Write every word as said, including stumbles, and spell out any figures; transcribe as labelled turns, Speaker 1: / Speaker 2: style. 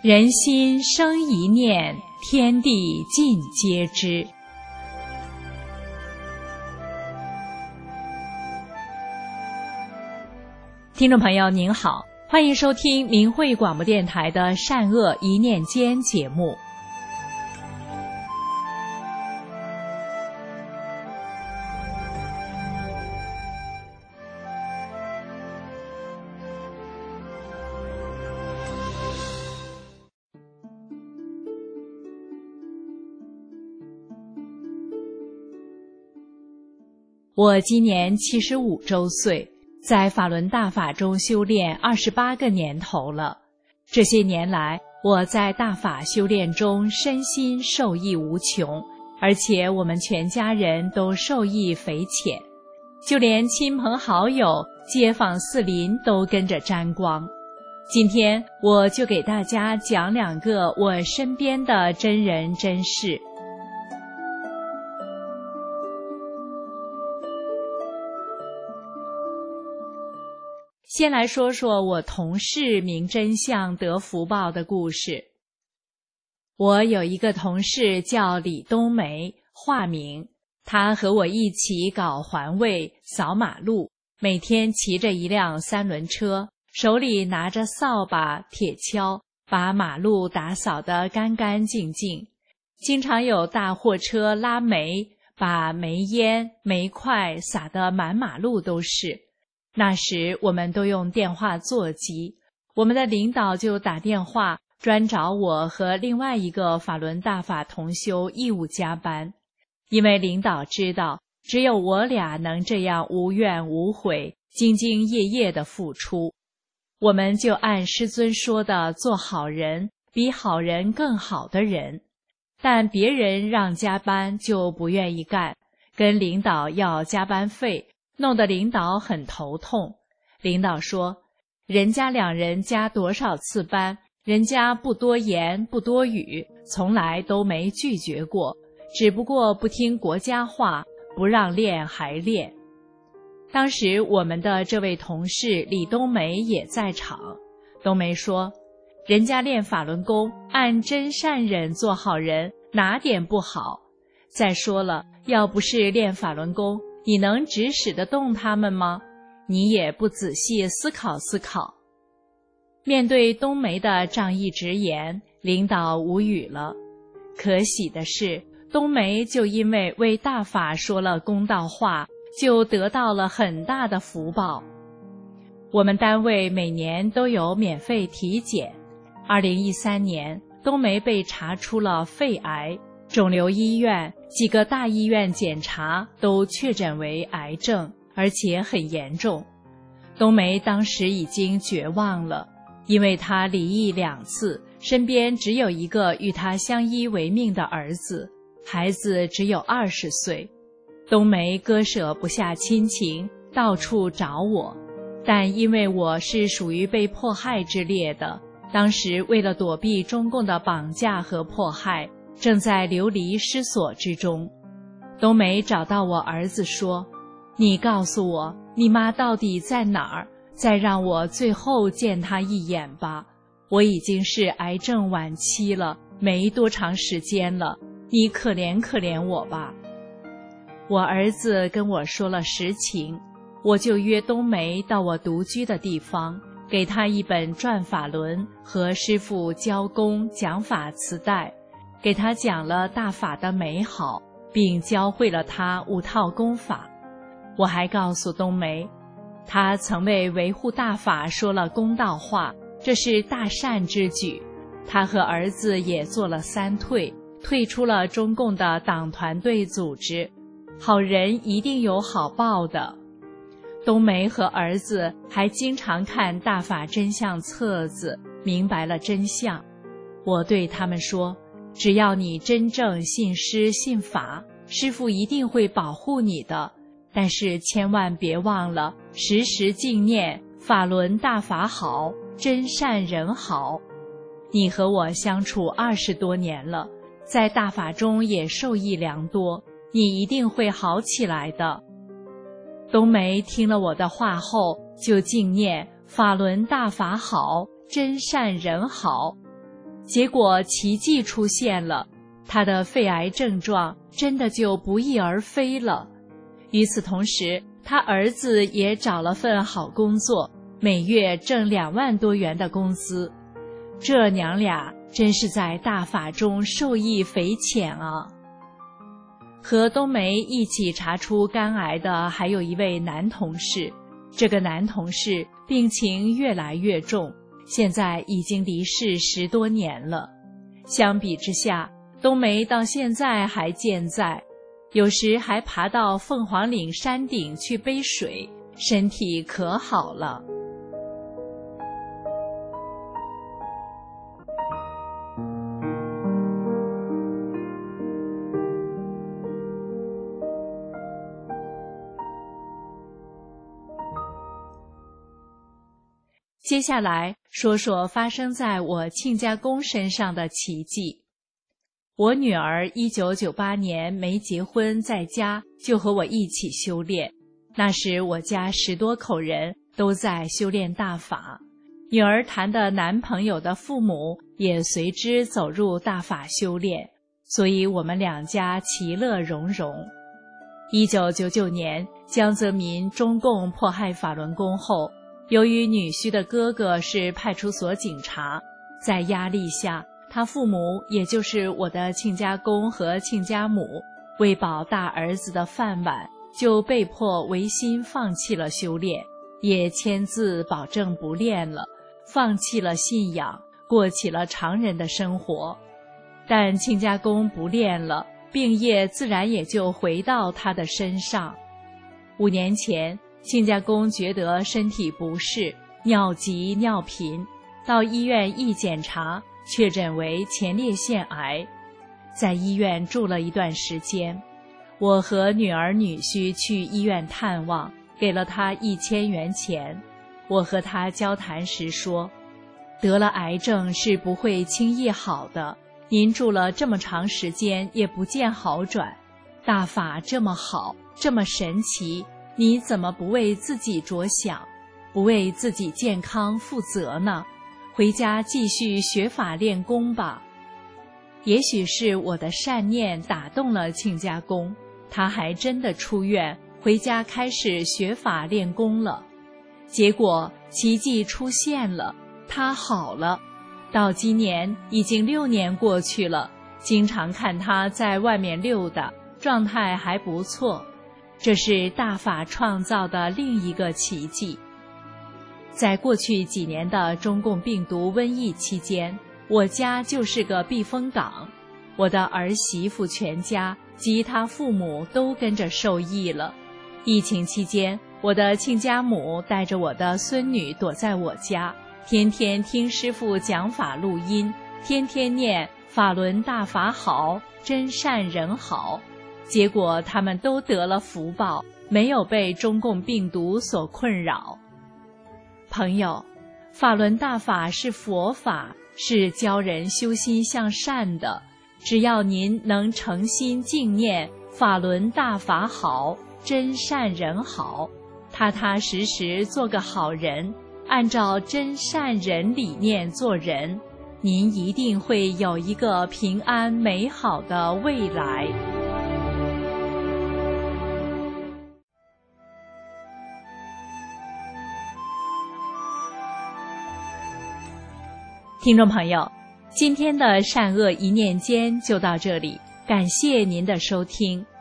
Speaker 1: 人心生一念，天地尽皆知。听众朋友您好，欢迎收听明慧广播电台的善恶一念间节目。我今年七十五周岁，在法轮大法中修炼二十八个年头了。这些年来，我在大法修炼中身心受益无穷，而且我们全家人都受益匪浅，就连亲朋好友、街坊四邻都跟着沾光。今天我就给大家讲两个我身边的真人真事。先来说说我同事明真相得福报的故事。我有一个同事叫李冬梅，化名，她和我一起搞环卫、扫马路，每天骑着一辆三轮车，手里拿着扫把、铁锹，把马路打扫得干干净净。经常有大货车拉煤，把煤烟、煤块撒得满马路都是。那时我们都用电话座机，我们的领导就打电话专找我和另外一个法轮大法同修义务加班，因为领导知道只有我俩能这样无怨无悔、兢兢业业地付出，我们就按师尊说的做好人，比好人更好的人。但别人让加班就不愿意干，跟领导要加班费，弄得领导很头痛。领导说，人家两人加多少次班，人家不多言不多语，从来都没拒绝过，只不过不听国家话，不让练还练。当时我们的这位同事李冬梅也在场。冬梅说，人家练法轮功按真善忍做好人，哪点不好？再说了，要不是练法轮功，你能指使得动他们吗？你也不仔细思考思考。面对冬梅的仗义直言，领导无语了。可喜的是，冬梅就因为为大法说了公道话，就得到了很大的福报。我们单位每年都有免费体检。二零一三年，冬梅被查出了肺癌，肿瘤医院几个大医院检查都确诊为癌症，而且很严重。冬梅当时已经绝望了，因为她离异两次，身边只有一个与她相依为命的儿子，孩子只有二十岁。冬梅割舍不下亲情，到处找我，但因为我是属于被迫害之列的，当时为了躲避中共的绑架和迫害，正在流离失所之中。冬梅找到我儿子说，你告诉我你妈到底在哪儿，再让我最后见她一眼吧，我已经是癌症晚期了，没多长时间了，你可怜可怜我吧。我儿子跟我说了实情，我就约冬梅到我独居的地方，给她一本转法轮和师父教功讲法磁带，给他讲了大法的美好，并教会了他五套功法。我还告诉冬梅，他曾为维护大法说了公道话，这是大善之举。他和儿子也做了三退，退出了中共的党团队组织。好人一定有好报的。冬梅和儿子还经常看大法真相册子，明白了真相。我对他们说，只要你真正信师信法，师父一定会保护你的，但是千万别忘了时时敬念法轮大法好，真善人好。你和我相处二十多年了，在大法中也受益良多，你一定会好起来的。冬梅听了我的话后，就敬念法轮大法好，真善人好。 结果奇迹出现了，他的肺癌症状真的就不翼而飞了。与此同时，他儿子也找了份好工作，每月挣两万多元的工资。这娘俩真是在大法中受益匪浅啊！和冬梅一起查出肝癌的还有一位男同事，这个男同事病情越来越重，现在已经离世十多年了。相比之下，冬梅到现在还健在，有时还爬到凤凰岭山顶去背水，身体可好了。接下来说说发生在我亲家公身上的奇迹。我女儿一九九八年没结婚，在家就和我一起修炼。那时我家十多口人都在修炼大法，女儿谈的男朋友的父母也随之走入大法修炼，所以我们两家其乐融融。一九九九年，江泽民中共迫害法轮功后，由于女婿的哥哥是派出所警察，在压力下，他父母也就是我的亲家公和亲家母，为保大儿子的饭碗，就被迫违心放弃了修炼，也签字保证不练了，放弃了信仰，过起了常人的生活。但亲家公不练了，病业自然也就回到他的身上。五年前，亲家公觉得身体不适，尿急尿频，到医院一检查，确诊为前列腺癌。在医院住了一段时间，我和女儿女婿去医院探望，给了他一千元钱。我和他交谈时说，得了癌症是不会轻易好的，您住了这么长时间也不见好转，大法这么好，这么神奇，你怎么不为自己着想，不为自己健康负责呢？回家继续学法练功吧。也许是我的善念打动了亲家公，他还真的出院，回家开始学法练功了。结果奇迹出现了，他好了。到今年已经六年过去了，经常看他在外面溜达，状态还不错。这是大法创造的另一个奇迹。在过去几年的中共病毒瘟疫期间，我家就是个避风港，我的儿媳妇全家及他父母都跟着受益了。疫情期间，我的亲家母带着我的孙女躲在我家，天天听师父讲法录音，天天念法轮大法好，真善人好。结果他们都得了福报，没有被中共病毒所困扰。朋友，法轮大法是佛法，是教人修心向善的。只要您能诚心敬念法轮大法好，真善人好，踏踏实实做个好人，按照真善人理念做人，您一定会有一个平安美好的未来。听众朋友，今天的善恶一念间就到这里，感谢您的收听。